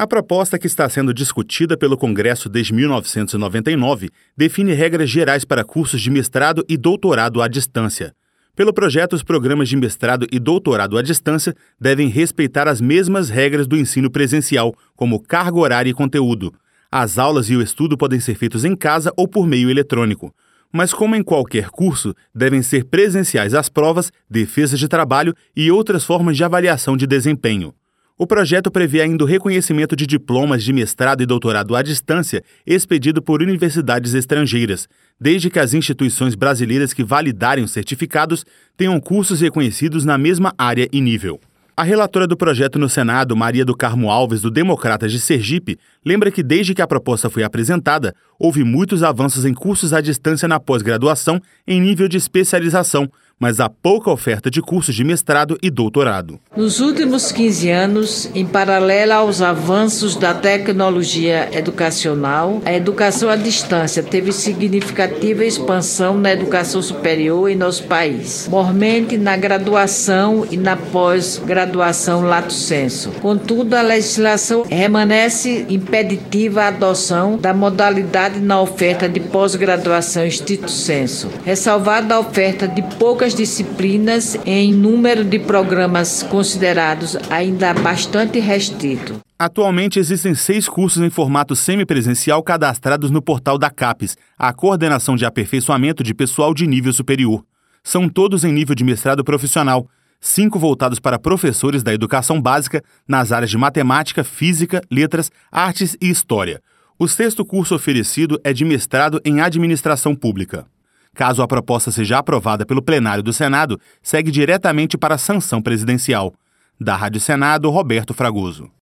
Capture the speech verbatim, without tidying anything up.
A proposta que está sendo discutida pelo Congresso desde mil novecentos e noventa e nove define regras gerais para cursos de mestrado e doutorado à distância. Pelo projeto, os programas de mestrado e doutorado à distância devem respeitar as mesmas regras do ensino presencial, como carga horária e conteúdo. As aulas e o estudo podem ser feitos em casa ou por meio eletrônico. Mas, como em qualquer curso, devem ser presenciais as provas, defesas de trabalho e outras formas de avaliação de desempenho. O projeto prevê ainda o reconhecimento de diplomas de mestrado e doutorado à distância expedido por universidades estrangeiras, desde que as instituições brasileiras que validarem os certificados tenham cursos reconhecidos na mesma área e nível. A relatora do projeto no Senado, Maria do Carmo Alves, do Democratas de Sergipe, lembra que desde que a proposta foi apresentada, houve muitos avanços em cursos à distância na pós-graduação em nível de especialização, mas há pouca oferta de cursos de mestrado e doutorado. Nos últimos quinze anos, em paralelo aos avanços da tecnologia educacional, a educação à distância teve significativa expansão na educação superior em nosso país, mormente na graduação e na pós-graduação lato sensu. Contudo, a legislação permanece impeditiva à adoção da modalidade na oferta de pós-graduação stricto sensu, ressalvada a oferta de poucas disciplinas em número de programas considerados ainda bastante restrito. Atualmente existem seis cursos em formato semipresencial cadastrados no portal da CAPES, a Coordenação de Aperfeiçoamento de Pessoal de Nível Superior. São todos em nível de mestrado profissional, cinco voltados para professores da educação básica nas áreas de matemática, física, letras, artes e história. O sexto curso oferecido é de mestrado em administração pública. Caso a proposta seja aprovada pelo plenário do Senado, segue diretamente para a sanção presidencial. Da Rádio Senado, Roberto Fragoso.